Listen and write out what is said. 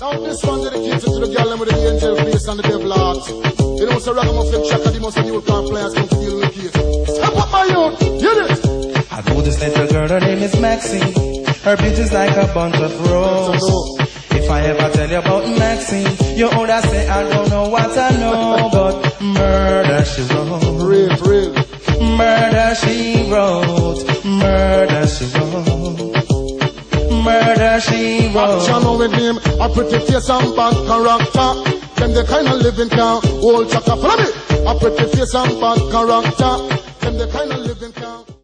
Now this one dedicated to the girl with the angel face and the devil heart. You know, so ragamuffin Chaka, the most new car players come to deal with the case. Step up my youth, get it! I know this little girl, her name is Maxine. Her beauty's like a bunch of roses. If I ever tell you about Maxine, you older say I don't know what I know, but murder she wrote. Real. Murder she wrote. Murder she wrote. Murder she wrote. Action with him, a pretty face and bad character. Them the kind of living can hold Chaka. Follow me. A pretty face and bad character. Them the kind of living can.